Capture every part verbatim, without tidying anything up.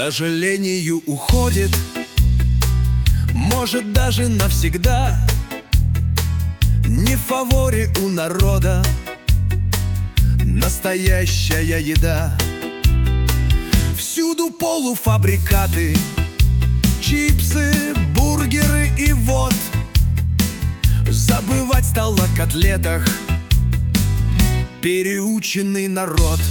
сожалению, уходит, может, даже навсегда. Не в фаворе у народа настоящая еда. Всюду полуфабрикаты, чипсы, бургеры и вот. Забывать стал о котлетах переученный народ.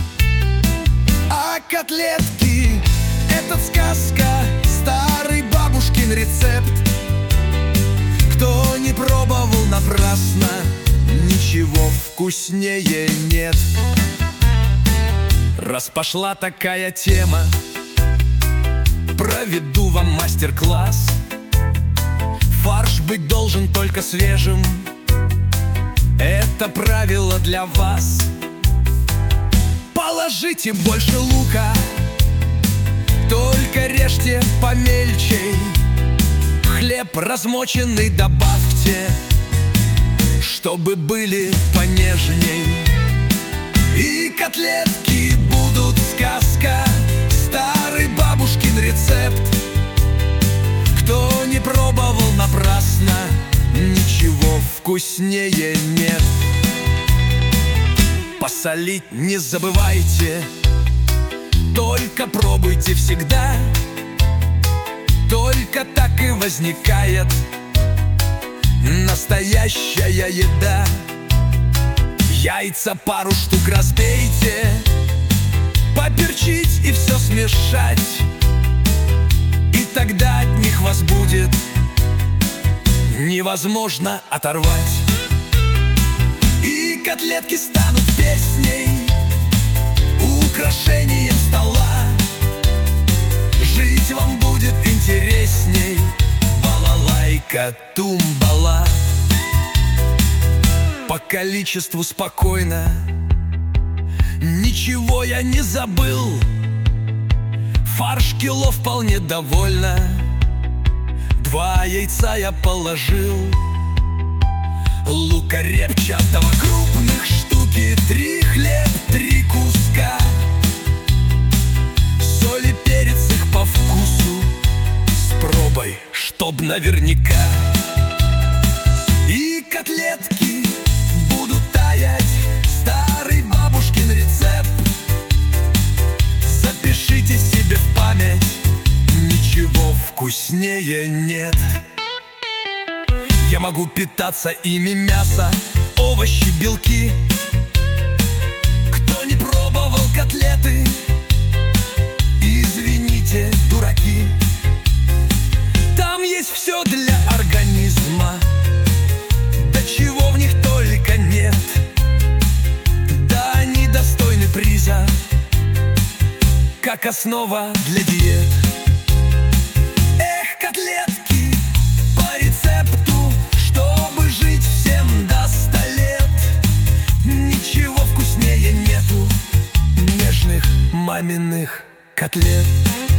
А котлетки — это сказка, старый бабушкин рецепт. Кто не пробовал напрасно, ничего вкуснее нет. Раз пошла такая тема, проведу вам мастер-класс. Фарш быть должен только свежим, это правило для вас. Положите больше лука, только режьте помельче. Хлеб размоченный добавьте, чтобы были понежней. И котлетки будут сказка, старый бабушкин рецепт. Кто не пробовал напрасно, ничего вкуснее нет. Посолить не забывайте, только пробуйте всегда. Только так и возникает настоящая еда. Яйца пару штук разбейте, поперчить и все смешать, и тогда от них вас будет невозможно оторвать. И котлетки станут песней, украшением стола. Жить вам будет интересней, балалайка, тумбала. По количеству спокойно, ничего я не забыл. Фарш кило вполне довольно, два яйца я положил. Лука репчатого крупных штуки, три, хлеб, три куска. Соль и перец их по вкусу, с пробой, чтоб наверняка. И котлетки будут таять, старый бабушкин рецепт. Запишите себе в память, ничего вкуснее нет. Я могу питаться ими: мясо, овощи, белки. Кто не пробовал котлеты, извините, дураки. Там есть все для организма, да чего в них только нет. Да они достойны приза, как основа для диет. Эх, котлетки по рецепту, чтобы жить всем до ста лет. Ничего вкуснее нету нежных маминых котлет.